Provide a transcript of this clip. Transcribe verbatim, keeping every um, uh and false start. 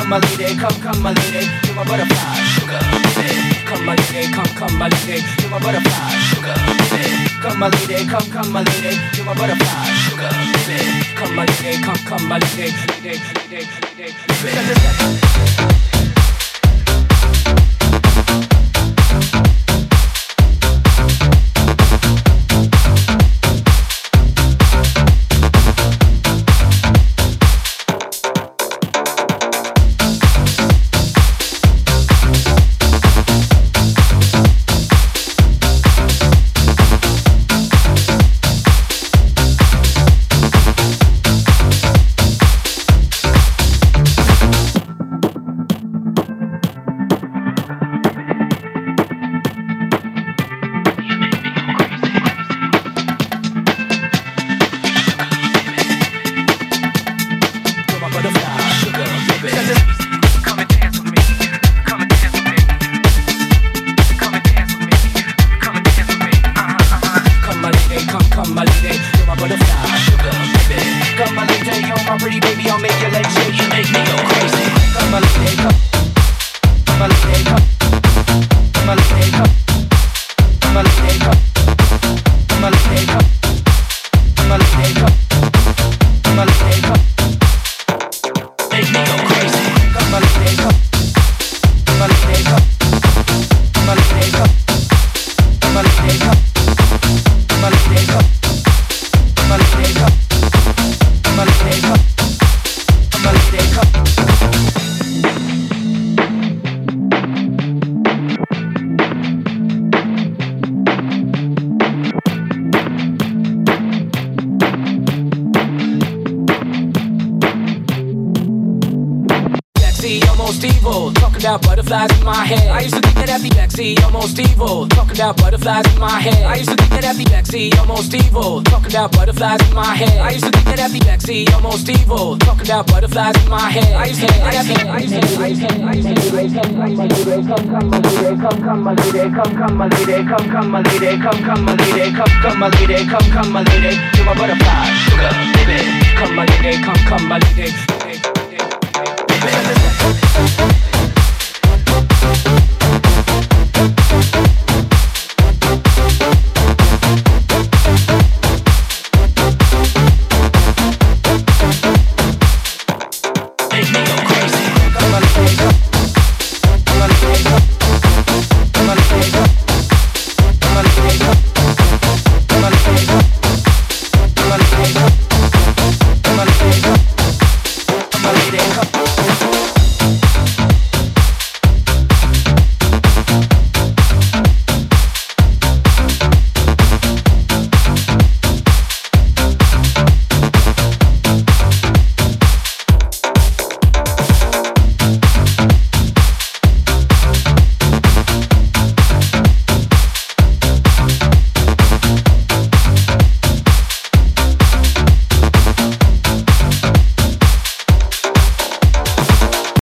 come my lady, come, come my lady, you're my butterfly, sugar, baby. Come my lady, come, come my lady, you're my butterfly, sugar, baby. Come my lady, come, come my lady, you're my butterfly, sugar, baby. Come my lady, come, come my lady, lady, lady, lady, lady. Butterflies in my head. I used to think that I'd be sexy, almost evil. Talking about butterflies in my head. I used to think that I'd be sexy, almost evil. Talking about butterflies in my head. I used to think that I'd be sexy, almost evil. Talking about butterflies in my head. I used to think that I'd be. I used to think. I used to think. I used to think. Come, come, my lady, come, come, my lady, come, come, my lady, come, come, my lady, come, come, my lady, come, come, my lady, come, come, my lady. You're my butterfly, sugar, baby. Come, my lady, come, come, my lady, baby, baby, baby.